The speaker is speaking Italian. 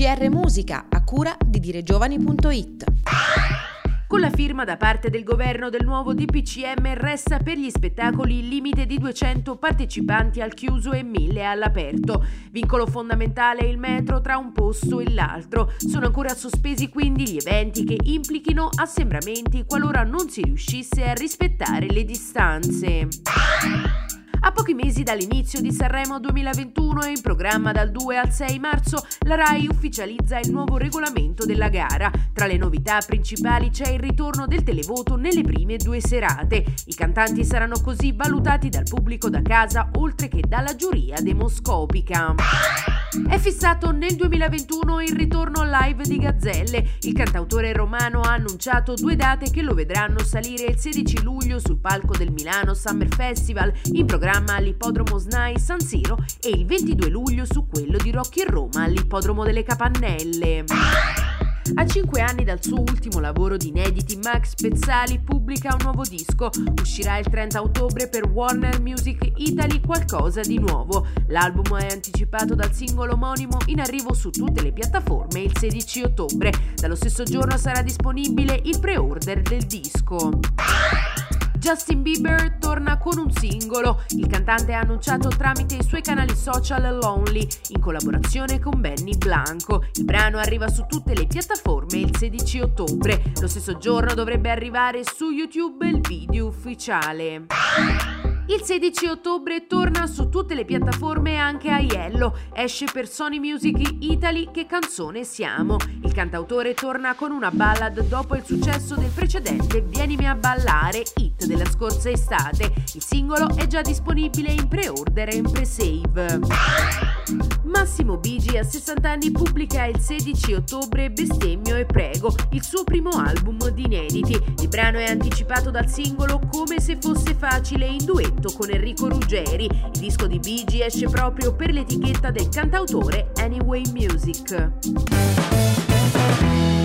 GR Musica, a cura di diregiovani.it. Con la firma da parte del governo del nuovo DPCM resta per gli spettacoli il limite di 200 partecipanti al chiuso e 1000 all'aperto. Vincolo fondamentale il metro tra un posto e l'altro. Sono ancora sospesi quindi gli eventi che implichino assembramenti qualora non si riuscisse a rispettare le distanze. A pochi mesi dall'inizio di Sanremo 2021 e in programma dal 2 al 6 marzo, la RAI ufficializza il nuovo regolamento della gara. Tra le novità principali c'è il ritorno del televoto nelle prime 2 serate. I cantanti saranno così valutati dal pubblico da casa oltre che dalla giuria demoscopica. È fissato nel 2021 il ritorno live di Gazzelle. Il cantautore romano ha annunciato 2 date che lo vedranno salire il 16 luglio sul palco del Milano Summer Festival, in programma all'ippodromo SNAI San Siro, e il 22 luglio su quello di Rocky in Roma all'ippodromo delle Capannelle. A 5 anni dal suo ultimo lavoro di inediti, Max Pezzali pubblica un nuovo disco. Uscirà il 30 ottobre per Warner Music Italy Qualcosa di nuovo. L'album è anticipato dal singolo omonimo, in arrivo su tutte le piattaforme il 16 ottobre. Dallo stesso giorno sarà disponibile il pre-order del disco. Justin Bieber torna con un singolo. Il cantante ha annunciato tramite i suoi canali social Lonely, in collaborazione con Benny Blanco. Il brano arriva su tutte le piattaforme il 16 ottobre. Lo stesso giorno dovrebbe arrivare su YouTube il video ufficiale. Il 16 ottobre torna su tutte le piattaforme anche Aiello. Esce per Sony Music Italy Che canzone siamo. Il cantautore torna con una ballad dopo il successo del precedente Vienimi a ballare, hit della scorsa estate. Il singolo è già disponibile in pre-order e in pre-save. Massimo Bigi a 60 anni pubblica il 16 ottobre Bestemmio e Prego, il suo primo album di inediti. Il brano è anticipato dal singolo Come se fosse facile in duetto con Enrico Ruggeri. Il disco di Bigi esce proprio per l'etichetta del cantautore Anyway Music.